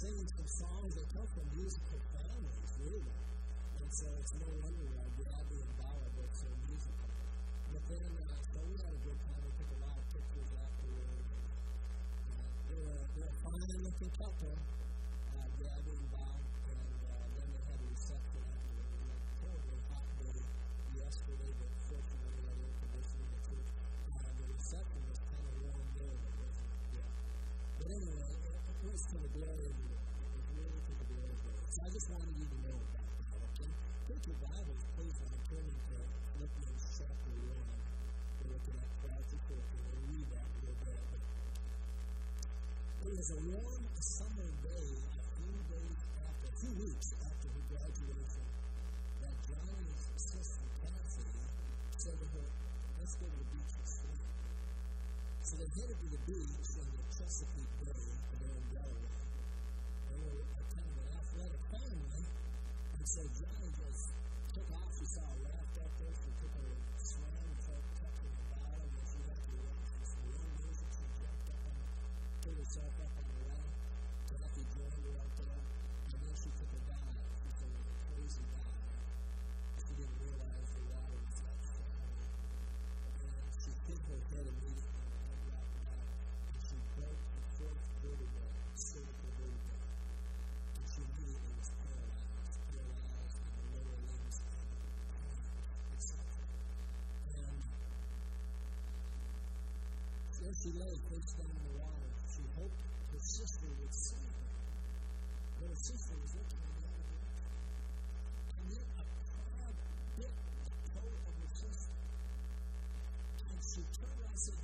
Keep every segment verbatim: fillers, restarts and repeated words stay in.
singing some songs that come from musical families, really. And so it's no wonder why Gabby and Bob are both so musical. But then, uh, so we had a good time. We took a lot of pictures afterward. And, uh, they're, a, they're a fine-looking couple, uh, Gabby and Bob. And uh, then they had a reception afterward. It was a terribly hot day yesterday, but fortunately we had air conditioning at church. Uh, the reception was kind of warm there, but it wasn't yet. But anyway, it, it was to the glory of the Lord. It was really to the glory of the Lord. So I just wanted you to know about that, okay? Take your Bibles, please, and turn to Philippians chapter one. We're looking at twelve to fourteen. We'll read that a little bit. It was a warm summer day, a few days after, a few weeks after her graduation, that Johnny's sister, Kathy, said to her, let's go to the beach and swim. So they headed to the beach in the Chesapeake Bay there in Delaware. They were a kind of an athletic family, and so Johnny just took off. She saw a raft out there. She took her swim and started touching the bottom, and she got to the raft. This warm music, she jumped up on it, put herself up on the raft. Kathy joined her out there, and then she took a dive. She took a crazy dive. She didn't realize the water was that shallow. And she hit her head immediately. She broke the fourth vertebra, cervical vertebra, and she immediately was paralyzed, paralyzed in the lower limbs and et cetera. And as she lay face down in the water, she hoped her sister would see her, but her sister was looking in the other direction. And then a crab bit the toe of her sister, and she turned around and said,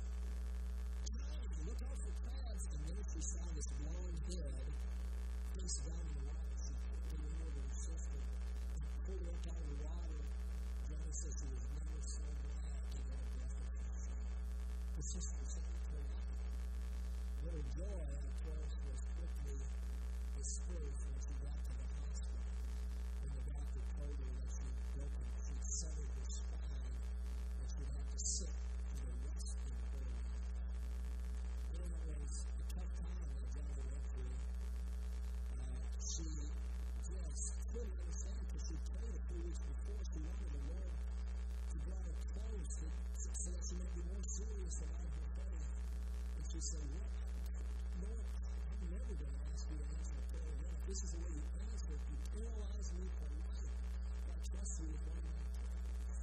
look out for crabs, and then she saw this blonde head face down in the water. She leaned over her sister and pulled her up out of the water. Johnny said she was never so glad to get a breath of fresh air. Her sister simply pulled out. But her joy, of course, was quickly dispersed when she got to the hospital. And the doctor told her that she'd broken, she'd severed her spine, and she'd have to sit for the rest of her life. It was a tough time that Johnny went through. Uh, she just couldn't understand because she prayed a few weeks before. She wanted the Lord to draw her close to, so that she might be more serious about her faith. And she said, what? Lord, I'm never going to ask you to answer the prayer again. If this is the way you answer it, you paralyze me for life. I trust you with one of my prayers.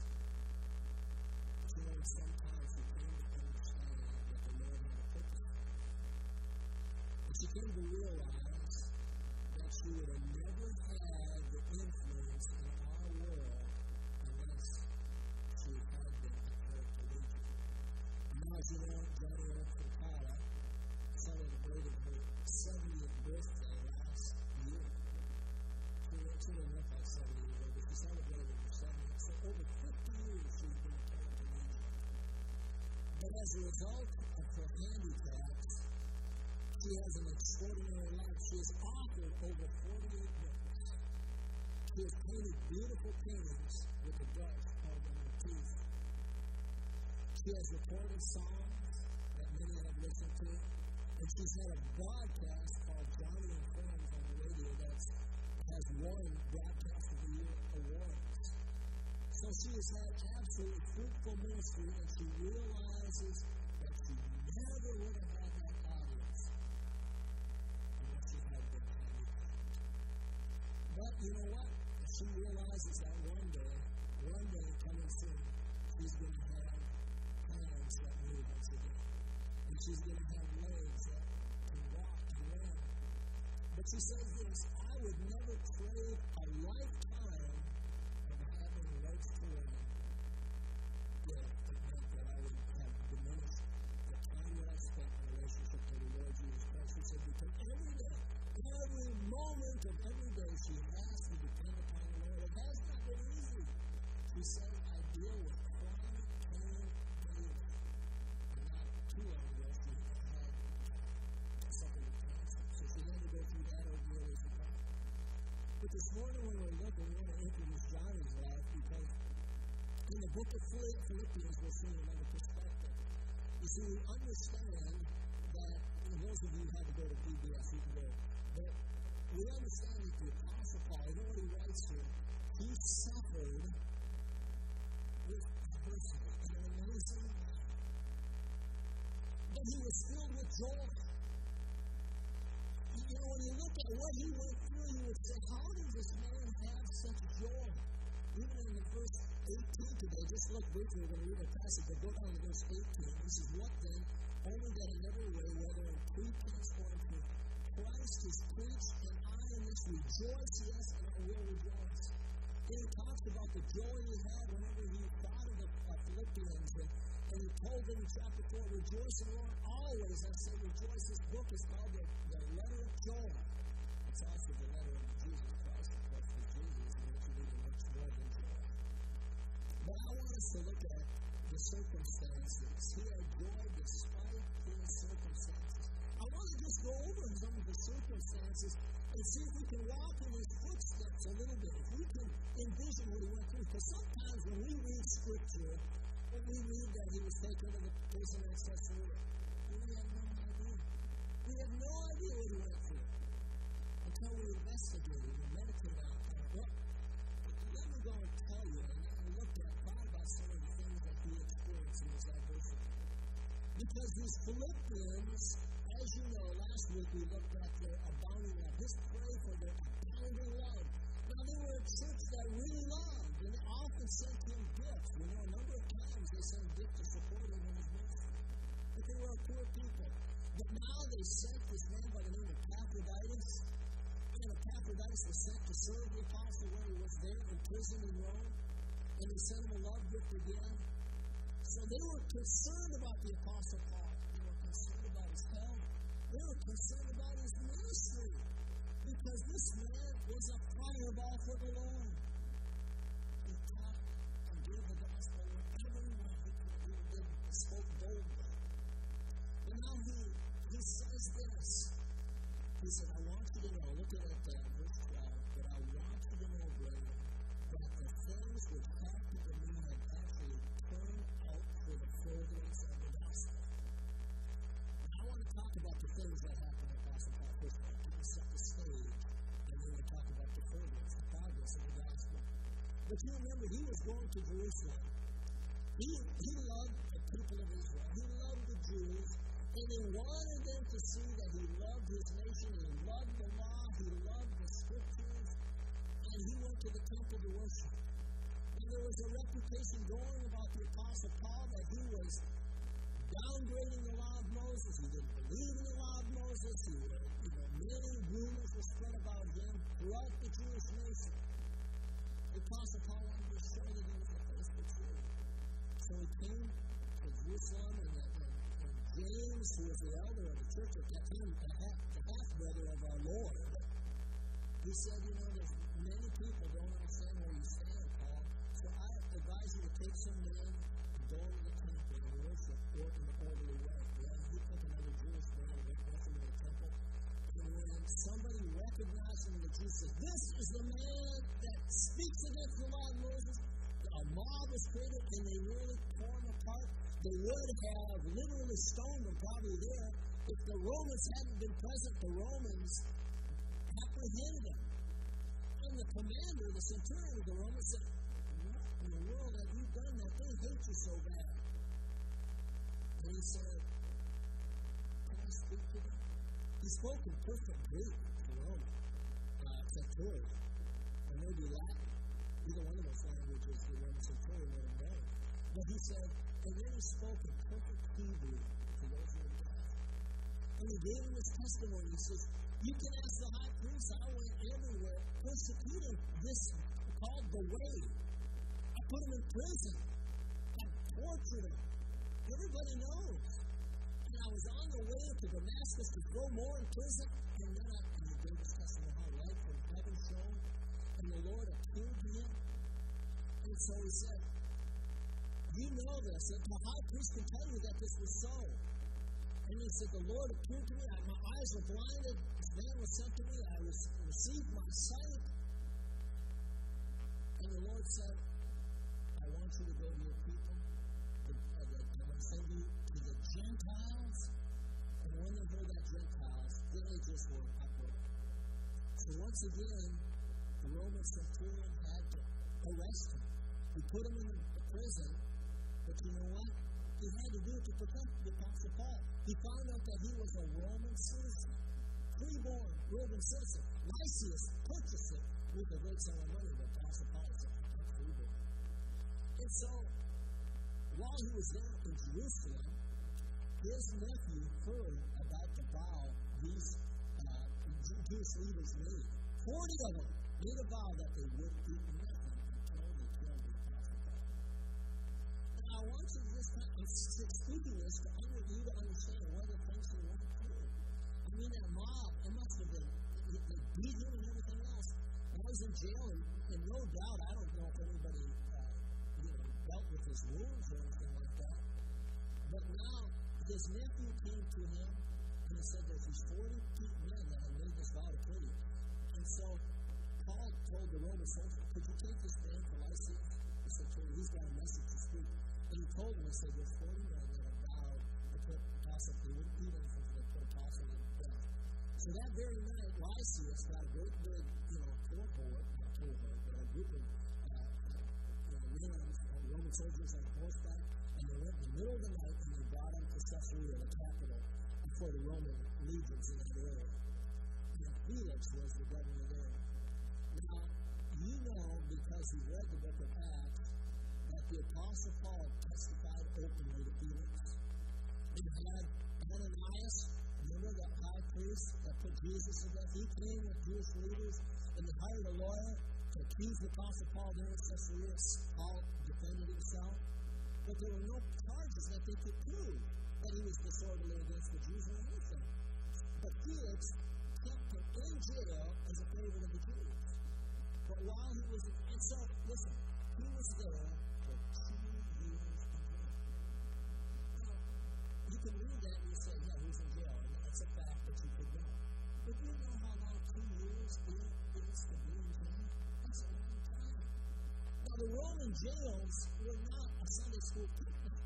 But you know, sometimes you came to understand that the Lord had a purpose for her. And she came to realize that she would have never had the influence in our world unless she had been a paraplegic. And now, as you know, Johnny Okapala celebrated her seventieth birthday last year. She didn't look like seventy years old, but she celebrated her seventieth. So over fifty years she's been a paraplegic. But as a result of her handicaps, she has an extraordinary life. She has authored over forty-eight books. She has painted beautiful paintings with a brush called a motif. She has recorded songs that many have listened to. And she's had a broadcast called Johnny and Friends on the radio that has won Broadcast of the Year awards. So she has had absolutely fruitful ministry, and she realizes that she never would have had that audience unless she had been handicapped. But you know what? She realizes that one day, one day coming soon, she's going to have hands that move once again. And she's going to have legs that can walk and run. But she says this, I would never trade a lifetime of having legs to run. Yeah, it meant that I would have diminished the time that I spent in relationship with the Lord Jesus Christ. She said, because every day, every moment of every day, she has to depend upon the Lord. It has not been easy. She said, I deal with chronic pain daily. And not too long ago, she had suffered with cancer. So she had to go through that ordeal as well. But this morning when we're looking, we want to introduce Johnny's life because in the book of Philippians, we'll see another perspective. You see, we understand that, and those of you who have to go to P B S, you can go, but we understand that the Apostle Paul, I know what he writes here, he suffered with adversity in an amazing way. But he was filled with joy. You know, when you look at what he went through, you would say, how did this man have such joy? Even in the verse eighteen today, just look briefly, we're going to read a passage, but go down to verse eighteen. He says, what then? Only that in every way, whether in pretense or in truth, Christ is preached, and I in this rejoice, yes, and I will rejoice. And he talks about the joy he had whenever he thought of the uh, Philippians, and, and he told them in chapter four, rejoice in the Lord always. I say rejoice. This book is called the, the letter of joy. It's also the letter of Jesus Christ, of course, for Jesus, and what you need to much more than joy. But I want us to look at the circumstances. He had joy despite his circumstances. I want to just go over some of the circumstances and see if we can walk in his footsteps a little bit. If we can envision what he went through. Because sometimes when we read Scripture, when we read that he was taken to the prison in Caesarea, we have no idea. We have no idea what he went through until we investigate it and meditate on it. Well, let me go and tell you, and look at, thought about some of the things that he experienced in his adversity. Because these Philippians, as you know, last week we looked at their abounding love. Just pray for their abounding love. Now, they were a church that really loved, and they often sent him gifts. We know a number of times they sent gifts to support him in his ministry. But they were a poor people. But now they sent this man by the name of Epaphroditus. And Epaphroditus was sent to serve the apostle where he was there in prison in Rome. And they sent him a love gift again. So they were concerned about the apostle Paul. They were concerned about his health. They were concerned about his ministry. Because this man was a fireball for the Lord. He taught and gave the gospel wherever he went. He did, spoke boldly. And now he, he says this. He said, I want you to know, look at it, uh, verse twelve, but I want you to know, brethren, that the things which happened to me have actually turned out for the furtherance of the gospel. And I want to talk about the things that happened to Apostle Paul first. I'm going to set the stage, and then we'll talk about the furtherance, the progress of the gospel. But you remember, he was going to Jerusalem. He, he loved the people of Israel. He loved the Jews. And he wanted them to see that he loved his nation, he loved the law, he loved the scriptures, and he went to the temple to worship. And there was a reputation going about the Apostle Paul that he was downgrading the law of Moses, he didn't believe in the law of Moses, he, you know, many rumors were spread about him throughout the Jewish nation. The Apostle Paul wanted to show that he was the faithful true. So he came to Jerusalem, and the James, who was the elder of the church at that time, the half-brother of our Lord, he said, you know, there's many people don't understand where you stand, Paul, so I advise you to take some men and go to the temple and worship or in the orderly way. Yeah, he took another Jewish man and went with him to the temple. And when somebody recognized him, the Jews said, this is the man that speaks against the law of Moses. A mob was created, and they really tore him apart. They would have literally stoned him probably there. If the Romans hadn't been present, the Romans apprehended him. And the commander, the centurion of the Romans, said, what in the world have you done that they hate you so bad? And he said, can I speak to them? He spoke in perfect Greek to Roman, uh, centurion, or maybe Latin. Either one of those languages the Roman centurion would have known. But he said, and then he spoke in perfect Hebrew to those who were deaf. And he gave him his testimony. He says, you can ask the high priest, I went everywhere persecuting this called the Way. I put him in prison. I tortured him. Everybody knows. And I was on the way to Damascus to throw more in prison. And then I, and he gave his testimony how light from heaven shone. And the Lord appeared to him. And so he said, you know this, that the high priest can tell you that this was so. And he said, the Lord appeared to me, I, my eyes were blinded, this man was sent to me, I was, received my sight. And the Lord said, I want you to go to your people, and I will send you to the Gentiles. And when they heard that Gentiles, then they just were uproar. So So once again, the Roman centurion had to arrest him. He put him in the prison, but you know what? He had to do it to protect the Apostle Paul. He found out that he was a Roman citizen, freeborn Roman citizen. Lysias purchased it with a great sum of money, but Apostle Paul said, I'm freeborn. And so, while he was there in Jerusalem, his nephew heard about the vow these uh, Jewish leaders made. Forty of them made a vow that they would eat nothing until they killed the Apostle Paul. Now, I want you to just kind of speaking this to under you to understand what the things they went through. I mean, that mob, it must have been, they beat him and everything else. When I was in jail, and, and no doubt, I don't know if anybody, uh, you know, dealt with his wounds or anything like that. But now, his nephew came to him and he said, there's these forty men that have made this vow to kill you. And so, Paul told the Roman soldier, could you take this man to Lysias? He said, he's got a message to speak. And he told him, he said, there's forty men that have vowed to put Apostle, they wouldn't eat anything to put Apostle in death. So that very night, Lysias got a great big, you know, cohort, not cohort, but a group of uh, you know, men, Roman soldiers on horseback, and they went in the middle of the night and they brought him to Caesarea, the capital, for the Roman legions in that area. And Felix was the governor there. Now, you know, because you read the book of Acts, that the Apostle Paul testified openly to Felix. He had Ananias, remember that high priest that put Jesus to death? He came with Jewish leaders and he hired a lawyer to accuse the Apostle Paul there in Caesarea. Paul defended himself. But there were no charges that they could prove that he was disorderly against the Jews or anything. But Felix kept him in jail as a favorite of the Jews. But while he was in, and so, listen, he was there for two years in jail. Now, you can read that and you say, yeah, he's in jail, and that's a fact that you could know. But you know how long two years is to be in jail? That's a long time. Now, the Roman jails were not a Sunday school picnic.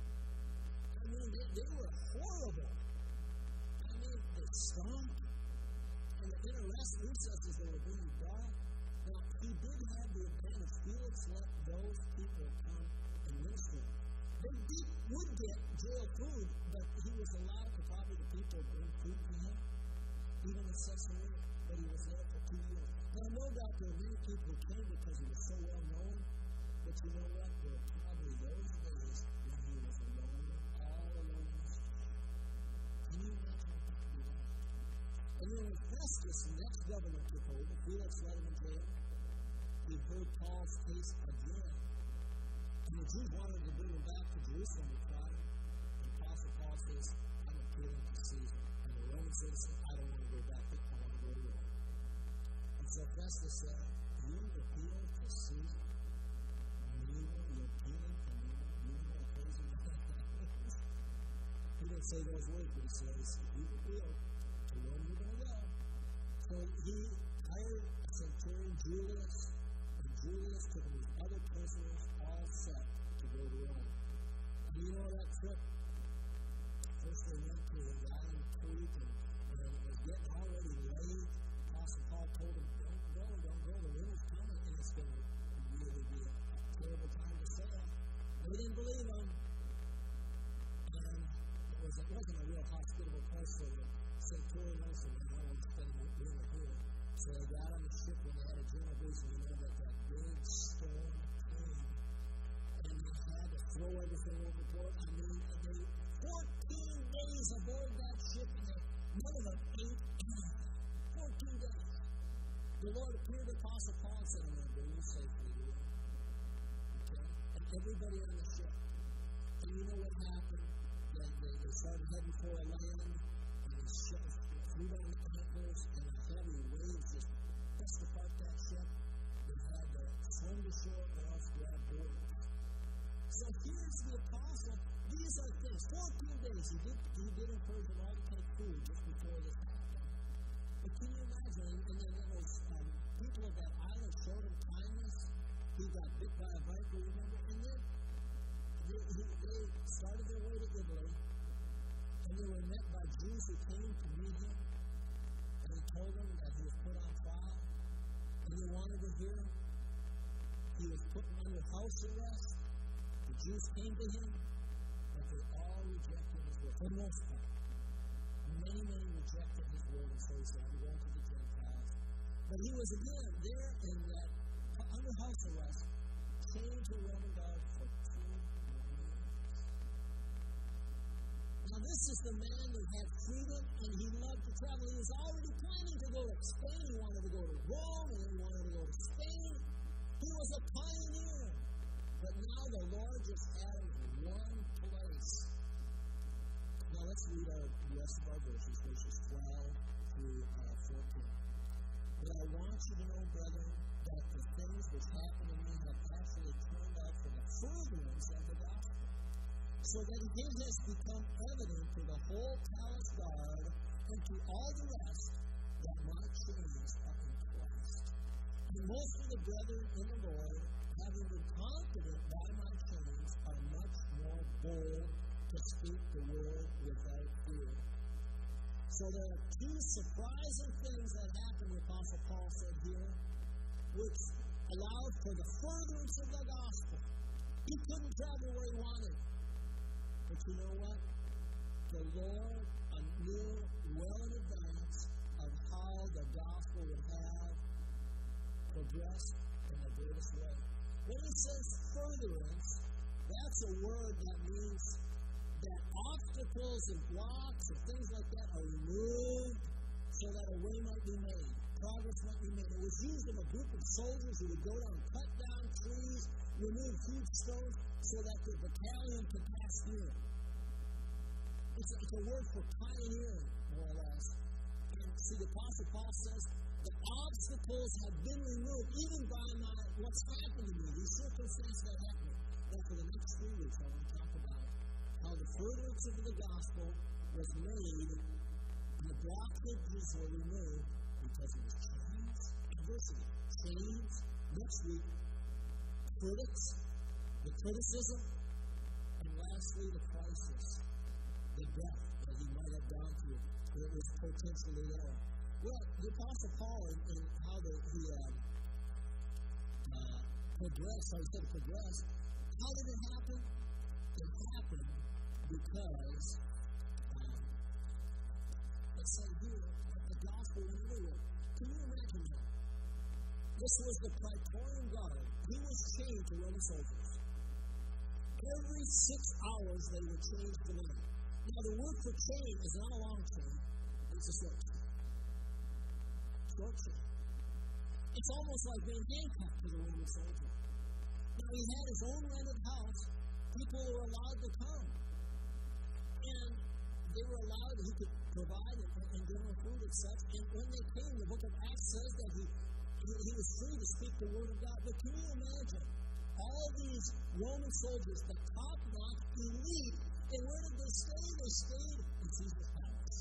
I mean, they, they were horrible. I mean, they stunk. And the interrest recesses, they were being dark. Now, he did have the advantage. Felix let those people come and minister. They did, would get jail food, but he was allowed to probably the people bring food to him, even in Caesarea, but he was there for two years. Now, no doubt there were many people who came because he was so well known, but you know what? There were probably those days when he was alone, all alone in his jail. Can you imagine what that could be like? And then when Festus, the next governor, took over, Felix let him in jail. He heard Paul's case again. And the Jews wanted to bring him back to Jerusalem to try him. And Apostle Paul says, I'm appealing to Caesar. I'm a Roman citizen. I don't want to go back there. I want to go to Rome. And so Festus said, you appeal to Caesar? Nero, you're appealing to Nero? You know what a crazy man that is? He didn't say those words, but he says, you appeal to Rome, you're going to go. So he hired a centurion, Julius, and Julius took his other prisoners, all set to go to Rome. And you know that trip? First they went to the Rhine Creek, and, and it was getting already late. Apostle Paul told them, don't go, don't go, the winter's coming, and it's going to really be a, a terrible time to sail. And they didn't believe him. And it, was, it wasn't a real hospitable place for the centurion also, and I don't spend the winter here. So they got on the ship when they had a general breeze, and you know that that big storm came, and they had to throw everything overboard. I mean, they fourteen days aboard that ship, and they, none of them ate anything. fourteen days. The Lord appeared to Apostle Paul and said, I'm going to bring you safely to Rome. Okay? And everybody on the ship. And you know what happened? They, they, they started heading for a land, and the ship flew down the anchors, and a heavy waves just pressed apart that ship. They had to swim to shore or else grab boards. So here's the apostle. These are things. fourteen days. He did, he did encourage them all to take food just before this happened. But can you imagine? And then it was um, people of that island showed him kindness. He got bit by a viper, remember? And then they, he, they started their way to Italy. And they were met by Jews who came to meet him. And they told him that he was put on trial, and they wanted to hear him. He was put under house arrest. The Jews came to him, but they all rejected his word, for the most part. Many, many rejected his word, and so he said, I'm going to the Gentiles. But he was again there in that, under house arrest, chained to a Roman guard for two more years. Now this is the man who had freedom, and he loved to travel. He was already planning to go to Spain. He wanted to go to Rome, and he wanted to go to Spain. He was a pioneer. But now the Lord just had him in one place. Now let's read our, the rest of our verses, verses twelve through uh, fourteen. But I want you to know, brethren, that the things which happened to me have actually turned out for the furtherance of the gospel, so that it has become evident to the whole palace guard and to all the rest that my chains are in Christ. And most of the brethren in the Lord, having been confident by my chains, are much more bold to speak the word without fear. So there are two surprising things that happened, the Apostle Paul said here, which allowed for the furtherance of the gospel. He couldn't travel where he wanted. But you know what? The Lord knew well in advance of how the gospel would have progressed in the greatest way. When he says furtherance, that's a word that means that obstacles and blocks and things like that are removed so that a way might be made. Progress might be made. It was used of a group of soldiers who would go down and cut down trees, remove huge stones so that the battalion could pass through. It's a, it's a word for pioneering, more or less. And see, the Apostle Paul says, the obstacles have been removed, even by my, what's happened to me, these circumstances that happened. Now, for the next three weeks, I want to talk about how the furtherance of the gospel was made, and the blockages were removed because of his chains, adversity, chains. Next week, critics, the criticism, and lastly, the crisis, the death that he might have gone through, that was potentially there. Well, the Apostle Paul, in, in how the, he uh, uh, progressed, how he said progressed, how did it happen? It happened because, um, let's say here, the gospel went everywhere. Can you imagine that? This was the Praetorian Guard. He was chained to Roman soldiers. Every six hours they would change the man. Now, the word for chain is not a long chain, it's a short chain. Short chain. It's almost like being handcuffed to the Roman soldier. Now, he had his own rented house. People were allowed to come. And they were allowed, he could provide and, and give them food and such. And when they came, the book of Acts says that he, he, he was free to speak the word of God. But can you imagine all these Roman soldiers, the top-notch elite, and where did they stay? They stayed in Caesar's palace.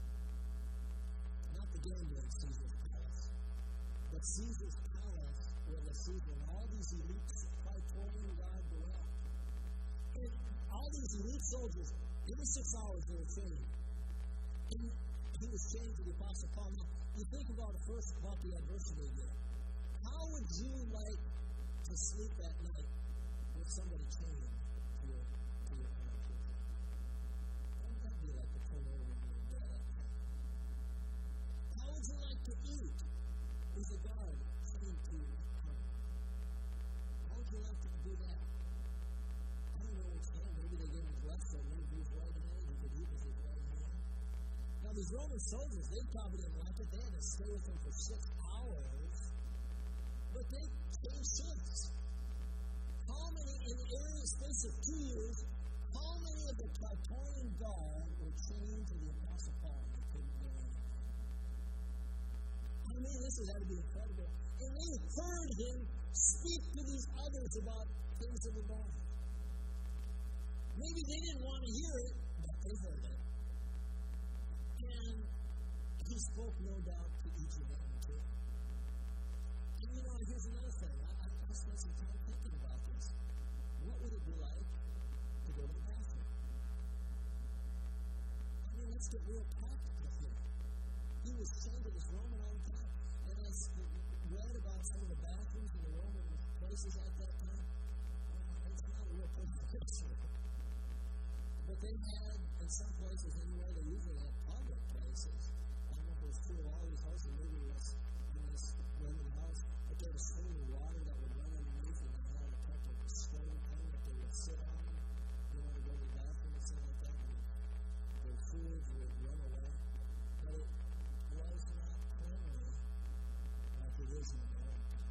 Not the gambling Caesar's palace, but Caesar's palace where the Caesar and all these elites, Praetorian Guard were. And all these elite soldiers, every six hours they were trained. And he was chained to the Apostle Paul. Now, you think about it first about the adversity there. How would you like to sleep at night with somebody chained to your, to your arm? Wouldn't that be like to turn over when you're dead at night? How would you like to eat with a guard chained to your arm? How would you like to do that? I don't know which hand. Maybe they gave him his left hand, maybe his right hand. He could eat with his right hand. Now, these Roman soldiers, they probably didn't like it. They had to stay with him for six hours. But they changed shifts. How many, in the area space of two years, how many of the Praetorian Guard were chained to the Apostle Paul? They couldn't go in. I mean, this has got to be incredible. And they heard him speak to these others about things of the Lord. Maybe they didn't want to hear it, but they heard it. And he spoke, no doubt, to each of them, too. And you know, here's another thing. I, I, I spent some time thinking about this. What would it be like to go to the bathroom? I mean, let's get real practical here. he was chained to this Roman all the time. And I read about some of the bathrooms in the Roman places at that time. Uh, it's not a real perfect picture. But they had, in some places anyway, they usually had public places. I don't know if it was true of all these houses, maybe it was in this Roman house, but there was stream of water that would run underneath, and they had a type of a stone thing that they would sit on, you know, to go to the bathroom and stuff like that, and their fluids would run away. But it was not cleanly like it is in the Roman time.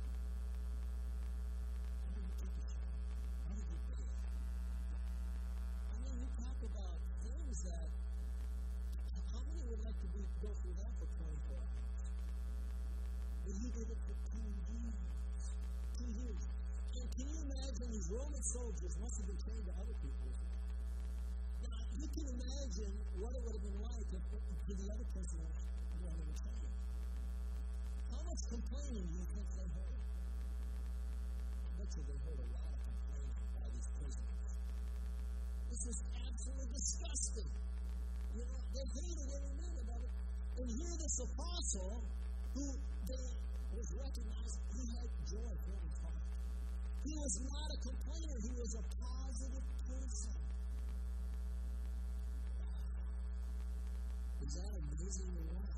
How did you take a shower? How did you bathe? I mean, we talk about things that, how many would like to be, go through that for twenty-four hours? But he did it for two years. Two years. And can you imagine these Roman soldiers must have been trained to other people as well. Now, you can imagine what it would have been like if, if the other person was running the train. How much complaining do you think they heard? I bet you they heard a lot of complaining by these prisoners. This was absolutely disgusting. You know, they hated every minute of it. And here this apostle, who they was recognized, he had joy for his heart. He was not a complainer, he was a positive person. Wow. Is that amazing or what?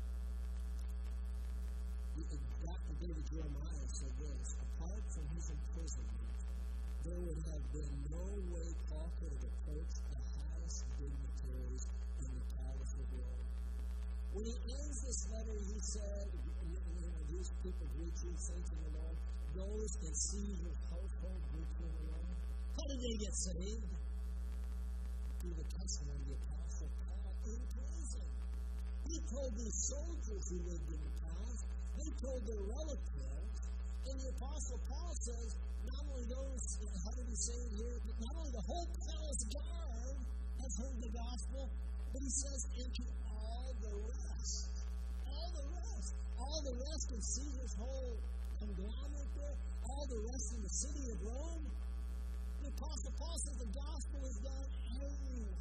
Doctor David Jeremiah said this: apart from his imprisonment, there would have been no way Paul could have approached the highest dignitaries in the palace of Rome. When he ends this letter, he said, you know, these people greet you, saints of the Lord. Those in Caesar's household greet you in the Lord. How did they get saved? Through the testimony of the Apostle Paul in prison. He told these soldiers who lived in the towns, they told their relatives, and the Apostle Paul says, not only those, how did he say it here, but not only the whole palace guard has heard the gospel, but he says, and to all the rest. All the rest. All the rest of Caesar's whole conglomerate there, all the rest in the city of Rome. The Apostle Paul says the gospel is done everywhere.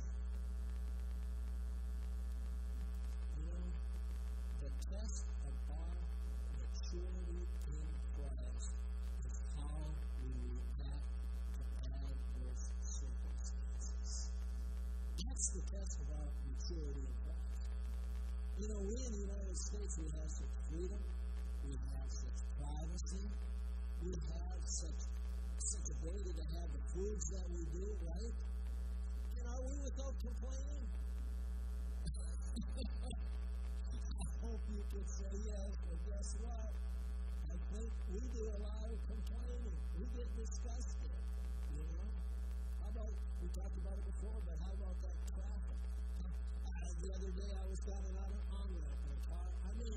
You know, the test of our maturity in Christ is how we react to adverse circumstances. That's the test of our maturity in Christ. You know, we in the United States, we have such freedom, we have such privacy, we have such, such ability to have the foods that we do, right? And are we without complaining? I hope you can say yes, but guess what? I think we do a lot of complaining. We get disgusted, you know? How about, we talked about it before, but how about that traffic? Uh, the other day I was down an on-ramp in a car. I mean,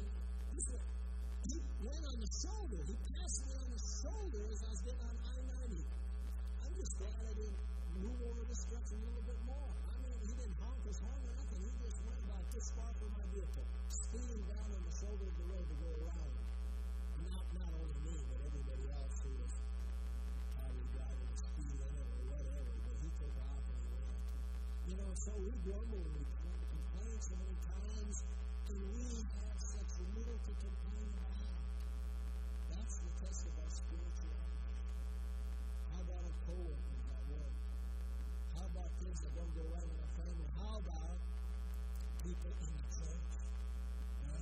he went on the shoulder. He passed me on the shoulder as I was getting on I ninety. I'm just glad I didn't move over the stretch a little bit more. I mean, he didn't honk his horn or nothing. He just went about this far from my vehicle, speeding down on the shoulder of the road to go around. Not, not only me, but everybody else who was probably driving a speed limit or whatever, but he took off and he went. You know, so we grumble and we complain so many times, and we have such little to complain about. That's the test of our spirituality. How about our co-workers at work? How about things that don't go right in our family? How about people in the church? Yeah?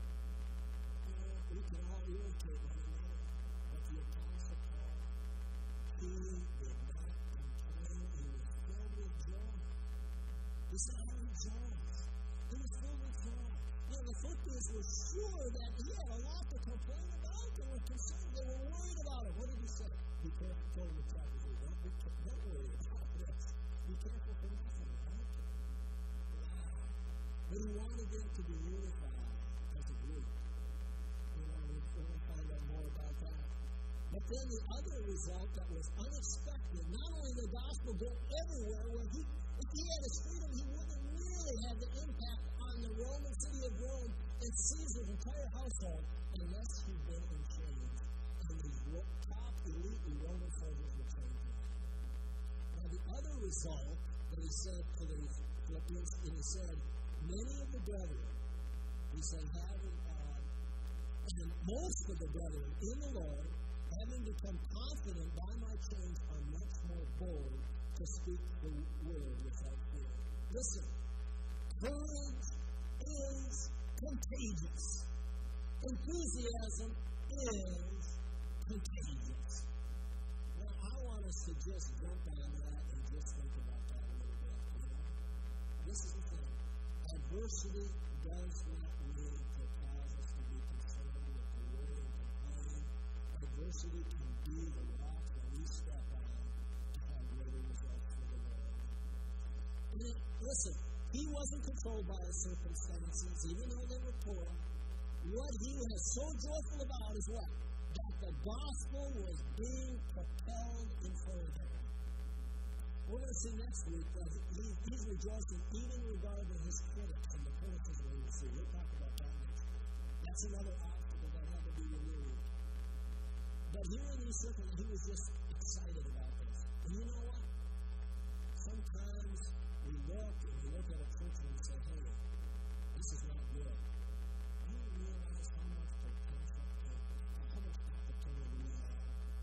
You know, we can all irritate one another. But the Apostle Paul, he did not complain. He was filled with joy. He said, I rejoice. He was filled with joy. Now, the Philippians were sure that he had a lot to complain about. They were concerned. They were worried about it. What did he say? Be careful, told him chapter three. Don't, be, don't worry about this. Be careful for nothing, right? Wow. But he wanted them to be unified as a group. You know, we're going to find out more about that. But then the other result that was unexpected, not only the gospel go everywhere, when he, if he had his freedom, he wouldn't really have the impact on the Roman city of Rome and Caesar's entire household unless he'd been in chains. And these top elite Roman soldiers were trained him. Now, the other result that he said to the Philippians, and he said, many of the brethren He said, having, uh, and most of the brethren in the Lord, having become confident by my change, are much more bold to speak the word without fear. Listen, courage is contagious. Enthusiasm is contagious. Now, I want us to just jump on that and just think about that a little bit. You know? This is the thing. Adversity does not mean to cause us to be concerned with the worry and complain. Adversity can be the rock that we step on to have greater results for the Lord. And it, listen, he wasn't controlled by his circumstances, even though they were poor. What he was so joyful about is what? That the gospel was being propelled in front of him. We're going to see next week that he, he's rejoicing even regarding his critics and the critics we're going to see. We'll talk about that next week. That's another obstacle that had to be removed. But here in these circles, he was just excited about this. And you know what? Sometimes we look and we look at a church and we say, hey, this is not good. Do you realize how much potential and how much opportunity we have?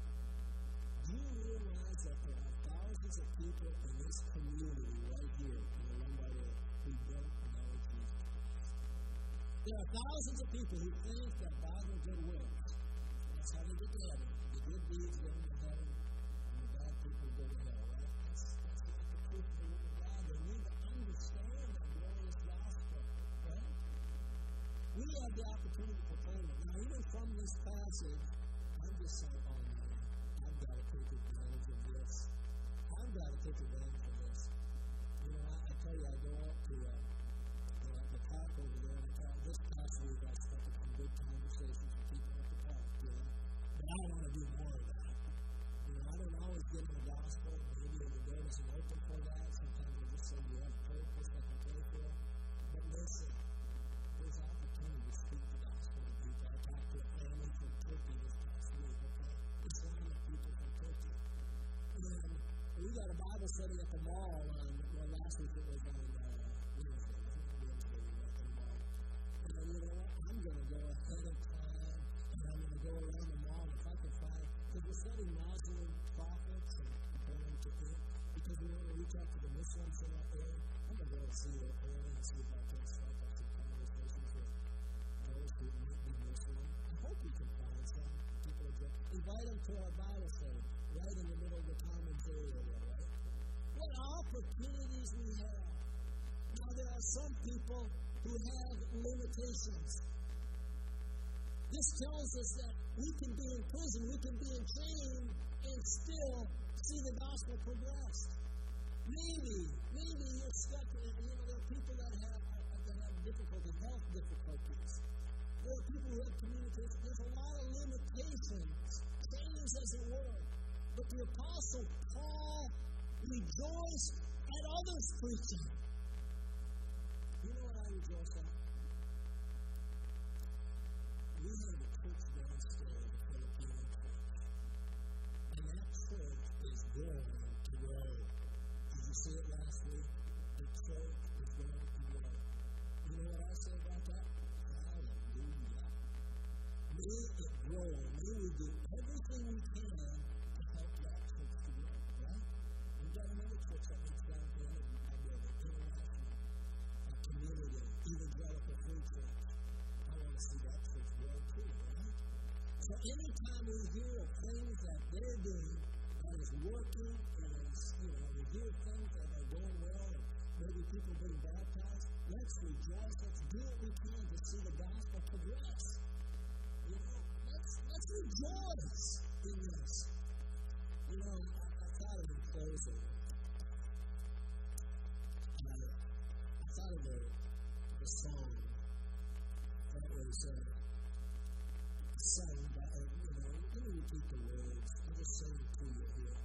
Do you realize that there are thousands of people in this community right here in the Lombard area who don't know Jesus Christ? There are thousands of people who think that by their good works, that's how they get to heaven. The good deeds go to heaven, and the bad people go to hell. Right? That's, that's not the truth of the Word of God. They need to understand that glorious gospel. Right? We have the opportunity to proclaim it. Now, even from this passage, I'm just saying, oh man, I've got to take advantage of this. I've got to take advantage of this. You know, I, I tell you, I go out to uh, uh, the park over there, and I tell this past week I spent some good conversations with people at the park, you know. But I want to do more of that. You know, I don't always get in the gospel. Maybe the door isn't open for that. Sometimes I just say, you have a prayer person I can pray for. But listen, there's opportunity to speak the gospel to people. I talked to a family from Turkey this past week, okay? Islamic people from Turkey. And we got a Bible study at the mall on, well, last week it was on uh, Wednesday. I think Wednesday we were at the mall. And then, you know what? I'm going to go ahead of time, and I'm going to go around the mall if I can find, because we're studying Muslim prophets and comparing to it, because we want to reach out to the Muslims in that area. I'm going to go and see their area and see if I can strike up some conversations with those who might be Muslim. I hope we can find some people that invite them to our Bible study right in the middle of the Commons area, right? What opportunities we have. Now, there are some people who have limitations. This tells us that we can be in prison, we can be in chains, and still see the gospel progress. Maybe, maybe you're stuck in, you know, there are people that have, that have difficulty, health difficulties. There are people who have communication. There's a lot of limitations, chains as it were. But the Apostle Paul rejoiced at others' preaching. You know what I rejoice at? We have a church downstairs, the Filipino church. And that church is going to grow. Did you see it last week? The church is going to grow. You know what I say about that? Hallelujah. May it grow. May we do everything we can to help that church to grow. Right? We've got another church that meets down here in the international community, evangelical free church. I want to see that church grow too, right? So anytime we hear of things that they're doing that is working, and is, you know, we hear things that are going well, and maybe people being baptized, let's rejoice. Let's do what we can to see the gospel progress. You know, let's let's rejoice in this. You know, I, I thought of a closing. I, I thought of a, a song that was uh, sung by, uh, you know, let me repeat the words. I'll just sing it to you here.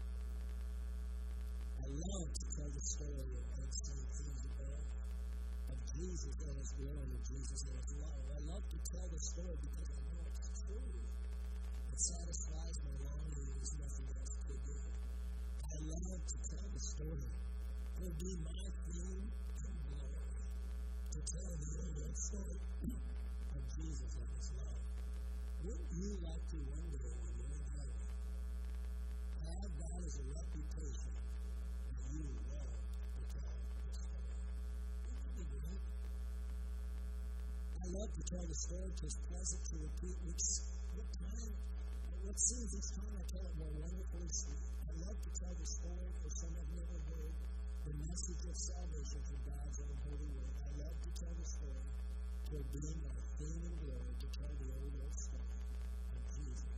I love to tell the story of unseen things of God, of Jesus and His glory, of Jesus and His love. I love to tell the story because I know it's true. It satisfies my longing. There's nothing else to do. I love to tell the story. It will be my theme and glory. to tell the old story of Jesus and his love. Wouldn't you like to one day when you're in heaven have that as a reputation that you love to tell the story? Wouldn't that be great? I love to tell the story because it's pleasant to repeat which what time, what seems each time I tell it more wonderfully sweet. I love to tell the story for some have never heard the message of salvation from God's own holy word. I love to tell the story for being my theme and glory to tell the old old story of Jesus.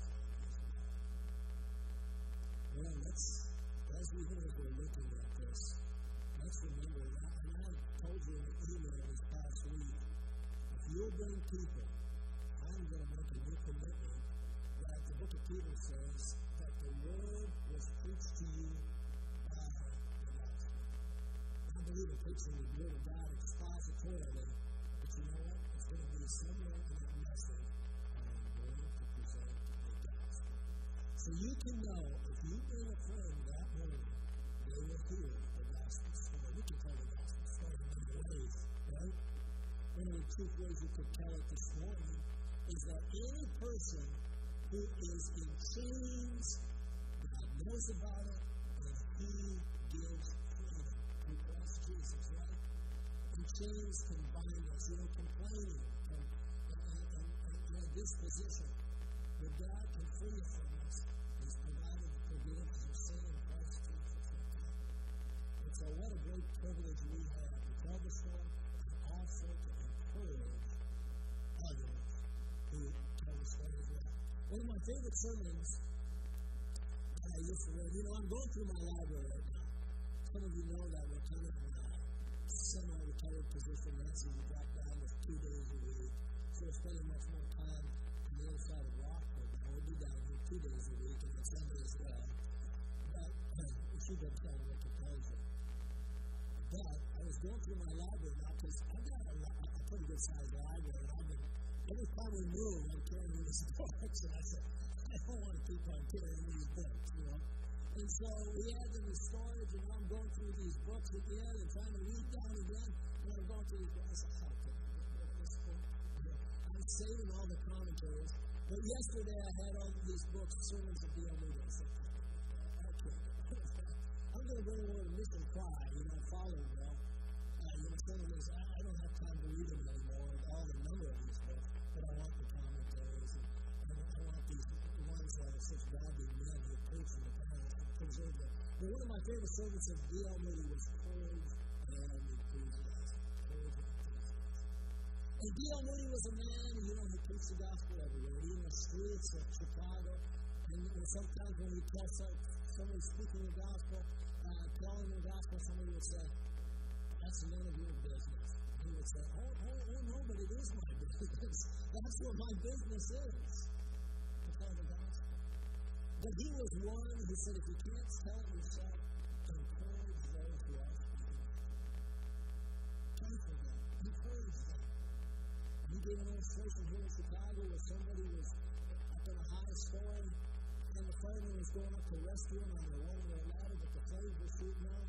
Well, let's, as we as we're looking at this, let's remember that, and I told you in an email this past week, if you'll bring people, I'm going to make a new commitment that the book of Peter says that the word was preached to you by the gospel. I believe in preaching the word of God expositorily, but you know what? It's going to be somewhere in that message I am going to present the gospel. So you can know if you bring a friend that morning, they will hear the gospel story. We can tell the gospel story in many ways, right? One of the two ways you could tell it this morning is that any person who is in chains, God knows about it, and He gives freedom through Christ Jesus, right? And chains can bind us, you know, complaining and, and, and, and, and a disposition. But God can free us from us. He's provided the forgiveness of sin in Christ Jesus. And so, what a great privilege we have to tell the story and also to encourage others who tell the story as well. One of my favorite sermons that I used to read, you know, I'm going through my library right now. Some of you know that we're kind of in a semi-retired position. Nancy, we got down to two days a week. So we're spending much more time on the other side of Rockford. Now we'll be down here two days a week and on Sunday as well. But uh, she doesn't tell me what to tell you. But I was going through my library now because I've got a, a pretty good sized library. I've been Every time we move, I'm carrying these books, and I said, I don't want to keep on carrying these books, you know. And so we had them in storage, and I'm going through these books again and trying to read down again, and I'm going through these books. I said, how can I get this book? I'm saving all the commentaries. But yesterday I had all of these books, sermons of D L Moody. I said, okay, I'm going to bring over Mission Cry, you know, following well. Uh, you know, some of these, I, I don't have time to read them anymore, all the number of these books. But I want the commentaries, and I, I want these ones that are such godly men who preach in the past and preserve them. But one of my favorite sermons of D L Moody was Courage and Enthusiasm. Courage and Enthusiasm. And D L Moody was a man, you know, who preached the gospel everywhere, even in the streets of Chicago. And you know, sometimes when he tells somebody speaking the gospel, uh, telling the gospel, somebody would say, that's none of your business. He would say, oh, oh, oh, no, but it is my business. That's what my business is, to tell the gospel. But he was one who said, if you can't tell it yourself, encourage those who are speaking. Pray for them. Encourage them. He gave an illustration here in Chicago where somebody was up in a high story, and the fireman was going up to rescue him on the one-way ladder, but the flames were shooting out.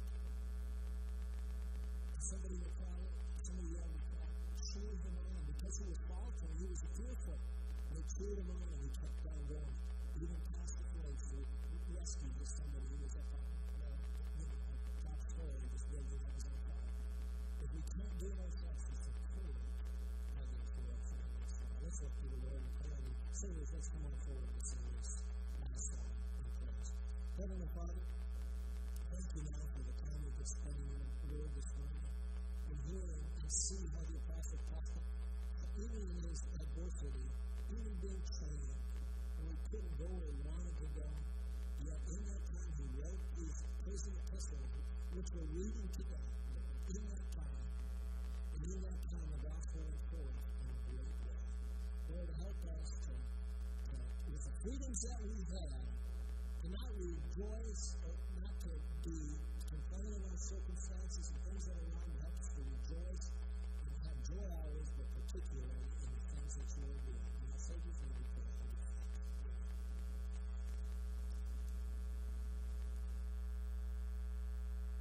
Somebody would call it, somebody yelled and called, cheered him on. Because he was faltering, he was fearful. And they cheered him on, and he kept on going. Even past the place, they rescued with somebody who was up on the top story, this building that was on fire. If we can't do it ourselves, it's a courage others who are feeling this. Let's look to the Lord and pray. Singers, let's come on forward and sing this last song in praise. Heavenly Father, thank you now for the time we've been spending in the Word this morning. And hearing and see how the Apostle Paul, even in his adversity, even being trained, and we couldn't go where he wanted to go, yet in that time he wrote these prison epistles, which we're reading today. In that time, and in that time the gospel went forth in a great way. Lord, help us to, to, with the freedoms that we have, to not rejoice, or not to be complaining about circumstances and things that are around us, to rejoice